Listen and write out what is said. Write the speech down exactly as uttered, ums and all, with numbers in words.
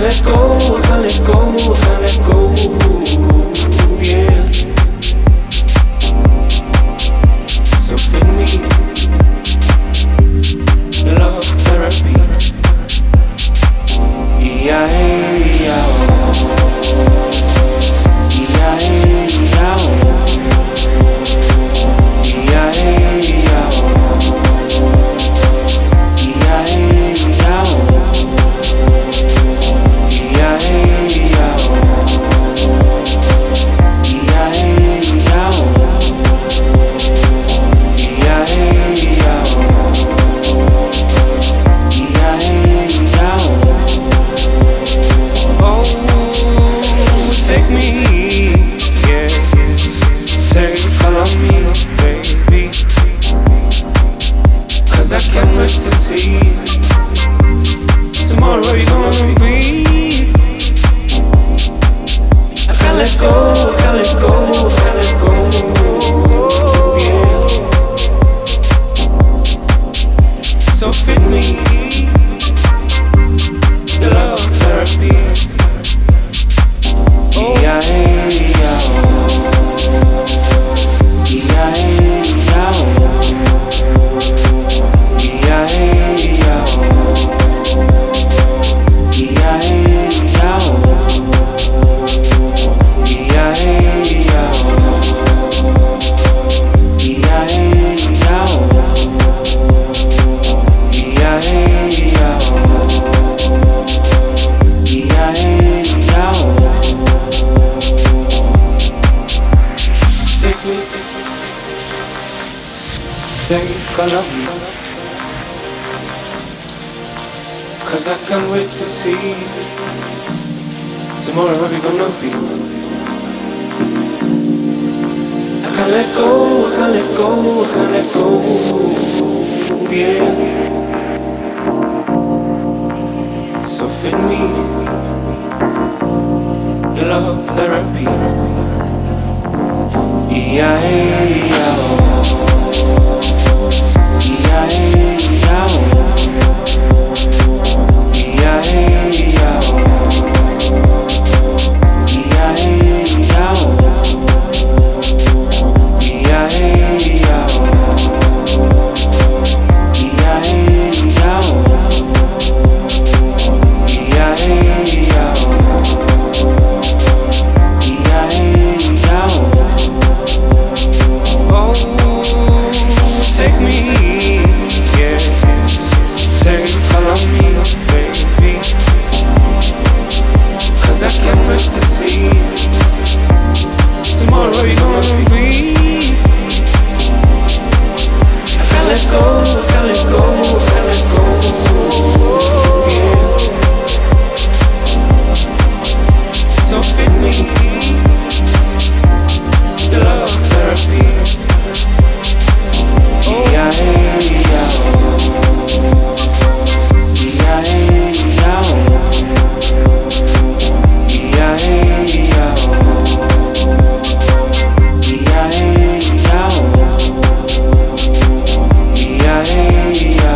let go, I can't let go, I can't let go, yeah. So fit me, your love therapy, yeah, yeah, yeah, to see tomorrow you're gonna be. I can't let go, I can't let go, I can't let go, yeah. So fit me, your love therapy, yeah, yeah, yeah, yeah. Take all of me, 'cause I can't wait to see tomorrow how we gonna be. I can't let go, I can't let go, I can't let go, yeah. So fit me, your love therapy, yeah, yeah. To see tomorrow you're gonna be. I can't let go, I can't let go, I can't let go, yeah. So fit me, your love therapy, yeah, yeah, yeah. Yeah.